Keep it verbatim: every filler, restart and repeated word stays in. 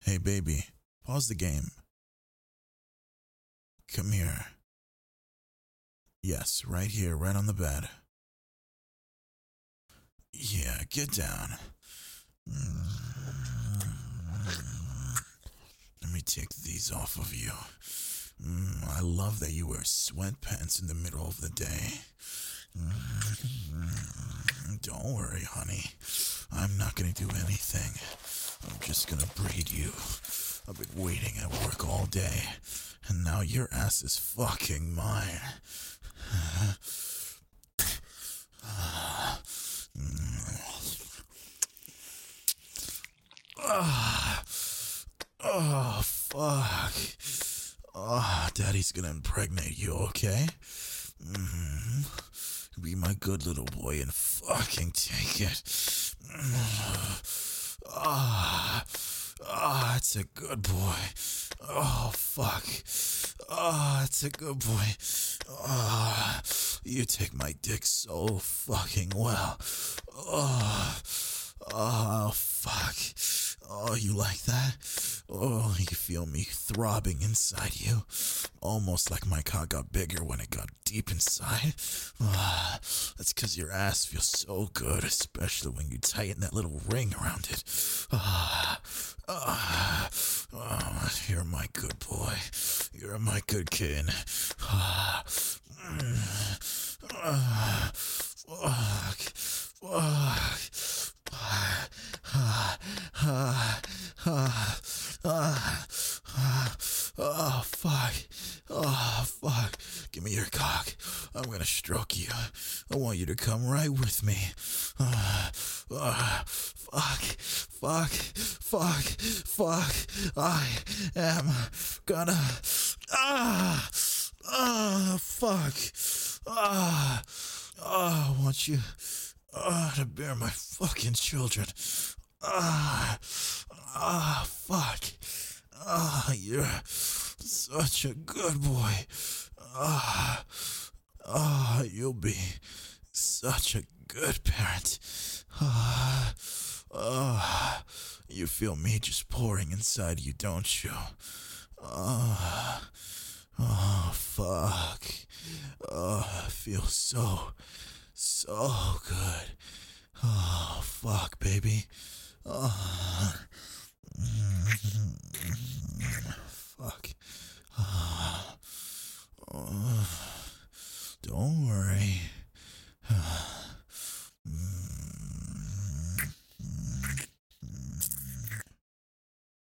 Hey, baby, pause the game. Come here. Yes, right here, right on the bed. Yeah, get down. Let me take these off of you. Mm, I love that you wear sweatpants in the middle of the day. Mm, don't worry, honey. I'm not gonna do anything. I'm just gonna breed you. I've been waiting at work all day, and now your ass is fucking mine. Ah, oh, fuck. Oh, Daddy's gonna impregnate you, okay? Mm-hmm. Be my good little boy and fucking take it. Ah, ah, it's a good boy. Oh, fuck. Ah, it's a good boy. Ah, you take my dick so fucking well. Oh, oh, fuck. Oh, you like that? Oh, you feel me throbbing inside you. Almost like my cock got bigger when it got deep inside. Ah, that's because your ass feels so good, especially when you tighten that little ring around it. Ah, ah, oh, you're my good boy. You're my good kid. Ah, mm, ah, fuck, fuck. Ah, ah, ah, ah, ah, ah, oh, fuck. Oh, fuck. Give me your cock. I'm gonna stroke you. I want you to come right with me. Ah, ah, fuck, fuck, fuck, fuck. I am gonna. Ah, ah, fuck. Ah, ah, I want you. Ah, to bear my fucking children. Ah, ah, fuck. Ah, you're such a good boy. Ah, ah, you'll be such a good parent. Ah, ah, you feel me just pouring inside you, don't you? Ah, oh, fuck. Oh, I feel so, so good. Oh, fuck, baby. Oh,